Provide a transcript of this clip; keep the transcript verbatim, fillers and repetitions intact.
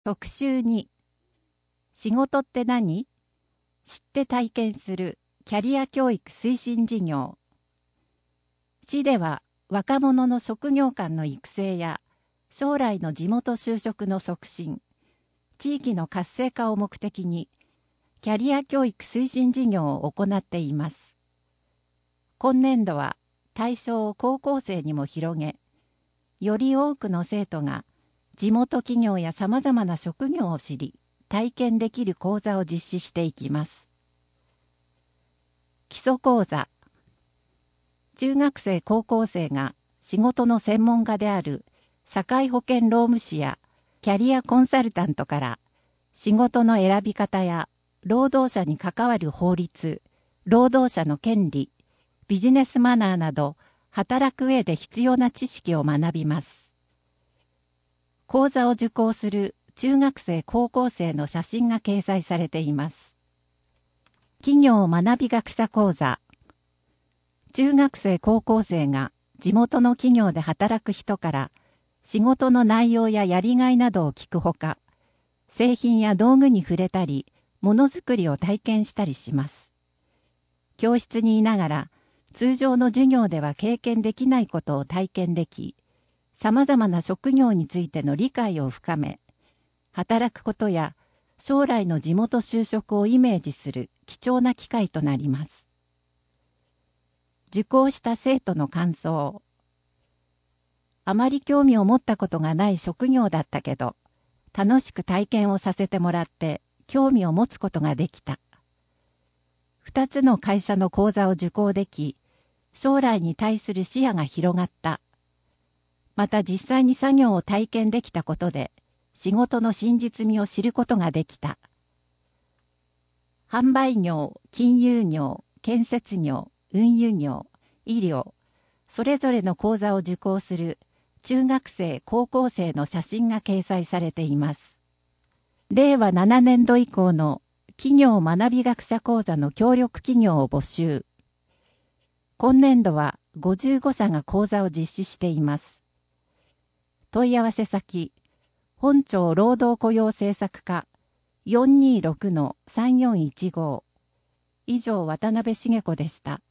特集に、仕事って何？知って体験するキャリア教育推進事業。市では若者の職業間の育成や将来の地元就職の促進、地域の活性化を目的にキャリア教育推進事業を行っています。今年度は対象を高校生にも広げ、より多くの生徒が地元企業やさまざまな職業を知り、体験できる講座を実施していきます。基礎講座。中学生高校生が仕事の専門家である社会保険労務士やキャリアコンサルタントから仕事の選び方や労働者に関わる法律、労働者の権利、ビジネスマナーなど働く上で必要な知識を学びます。講座を受講する中学生高校生の写真が掲載されています。企業学び学者講座。中学生高校生が地元の企業で働く人から仕事の内容ややりがいなどを聞くほか、製品や道具に触れたり、ものづくりを体験したりします。教室にいながら通常の授業では経験できないことを体験でき、さまざまな職業についての理解を深め、働くことや将来の地元就職をイメージする貴重な機会となります。受講した生徒の感想。あまり興味を持ったことがない職業だったけど、楽しく体験をさせてもらって興味を持つことができた。二つの会社の講座を受講でき、将来に対する視野が広がった。また実際に作業を体験できたことで、仕事の真実味を知ることができた。販売業、金融業、建設業、運輸業、医療、それぞれの講座を受講する中学生、高校生の写真が掲載されています。れいわななねんど以降の企業学び学者講座の協力企業を募集。今年度はごじゅうごしゃが講座を実施しています。問い合わせ先、本庁労働雇用政策課 よんにーろくのさんよんいちご。以上、渡辺茂子でした。